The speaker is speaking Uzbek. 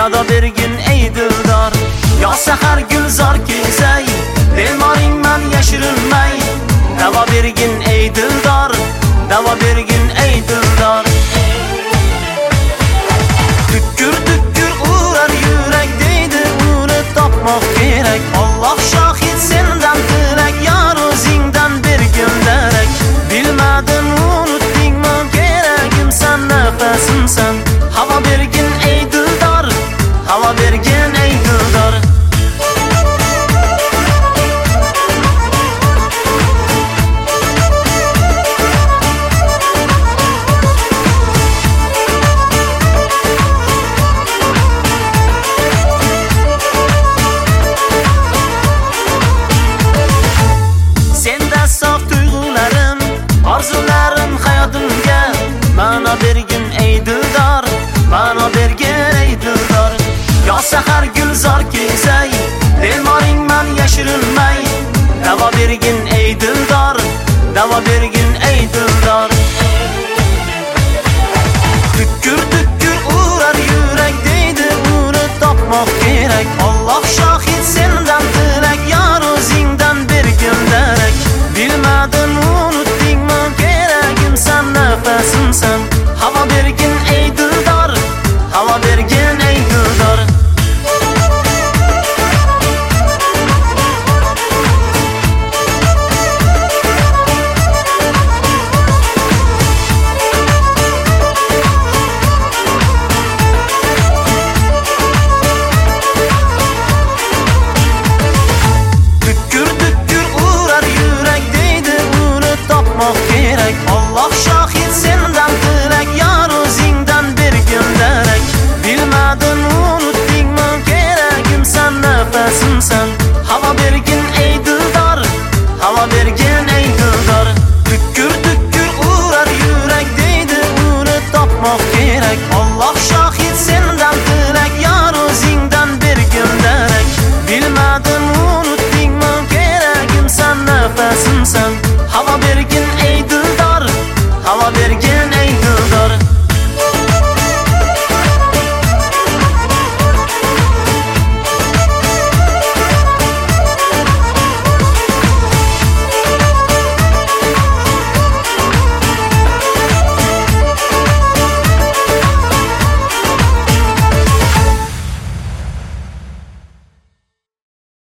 sado bergin ey dildor. Yo sahar gulzor kezay, bemoringman yashirilmay. Davo bergin ey dildor, davo bergin ey dildor. Tükür tükür urar yurak deydi, uni topmoq kerak. Alloh shohid sendan tilak, yor o'zingdan bergin darak. Bilmadim unutdingmi, keragimsan, nafasimsan. Havo bergin ey dildor, havo bergin ey dildor. Orzularim hayotimga ma'no bergin ey dildor, ma'no bergin ey dildor. Yo sahar gulzor kezay, bemoringman yashirilmay. Davo bergin ey dildor, davo bergin ey dildor. Tükür tükür urar yurak deydi, uni topmoq kerak. Alloh shohid sendan tilak, yor o'zingdan bergin darak. Bilmadim unutdingmi, keragimsan, nafasimsan. Havo bergin ey dildor, havo bergin ey dildor. Kerak. Alloh shohid sendan tilak, yor o'zingdan bergin darak. Bilmadim unutdingmi, keragimsan, nafasimsan.